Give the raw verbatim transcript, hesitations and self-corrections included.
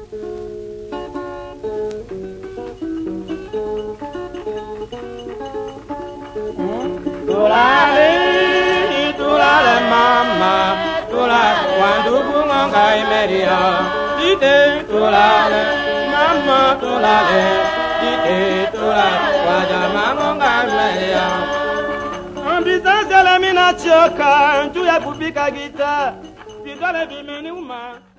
Tulale, tulale mama, tulale wandugu ngai meria. Dite tulale, mama tulale, dite tulale wajama ngai meria. Ambizanzela mina choka, ntu ya kupika gita, vidole vimeniuma.